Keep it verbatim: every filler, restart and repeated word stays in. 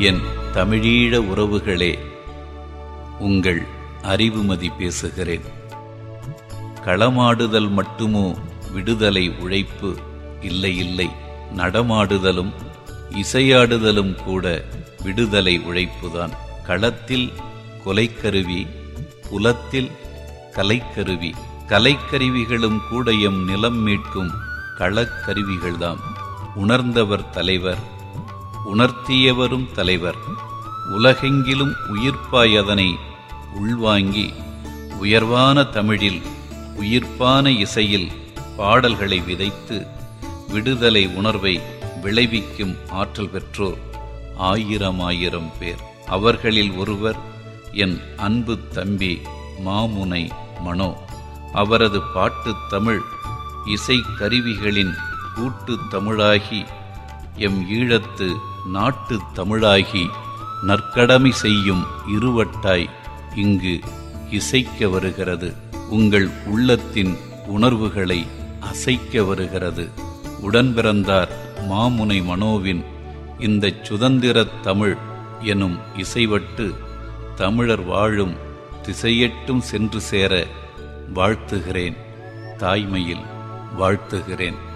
என் தமிழீழ உறவுகளே, உங்கள் அறிவுமதி பேசுகிறேன். களமாடுதல் மட்டுமோ விடுதலை உழைப்பு? இல்லை இல்லை, நடமாடுதலும் இசையாடுதலும் கூட விடுதலை உழைப்புதான். களத்தில் கொலைக்கருவி, புலத்தில் கலைக்கருவி. கலைக்கருவிகளும் கூட எம் நிலம் மீட்கும் களக்கருவிகள்தாம். உணர்ந்தவர் தலைவர், உணர்த்தியவரும் தலைவர். உலகெங்கிலும் உயிர்ப்பாய் அதனை உள்வாங்கி உயர்வான தமிழில் உயிர்ப்பான இசையில் பாடல்களை விதைத்து விடுதலை உணர்வை விளைவிக்கும் ஆற்றல் பெற்றோர் ஆயிரம் ஆயிரம் பேர். அவர்களில் ஒருவர் என் அன்பு தம்பி மாமுனை மனோ. அவரது பாட்டு தமிழ் இசை கருவிகளின் கூட்டு தமிழாகி எம் ஈழத்து நாட்டு தமிழாகி நற்கடமை செய்யும் இருவட்டாய் இங்கு இசைக்க வருகிறது. உங்கள் உள்ளத்தின் உணர்வுகளை அசைக்க வருகிறது. உடன்பிறந்தார் மாமுனை மனோவின் இந்த சுதந்திரத் தமிழ் எனும் இசைவட்டு தமிழர் வாழும் திசையெட்டும் சென்று சேர வாழ்த்துகிறேன். தாய்மையில் வாழ்த்துகிறேன்.